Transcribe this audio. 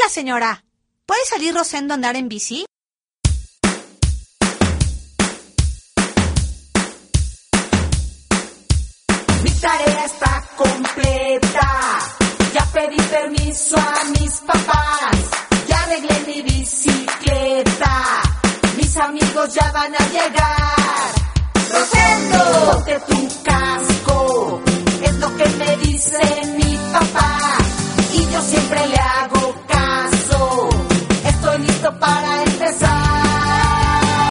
señora. ¿Puede salir Rosendo a andar en bici? Mi tarea está completa. Ya pedí permiso a mis papás. Ya arreglé mi bicicleta. Mis amigos ya van a llegar. Rosendo, ponte tu casco. Es lo que me dice mi papá. Y yo siempre le hago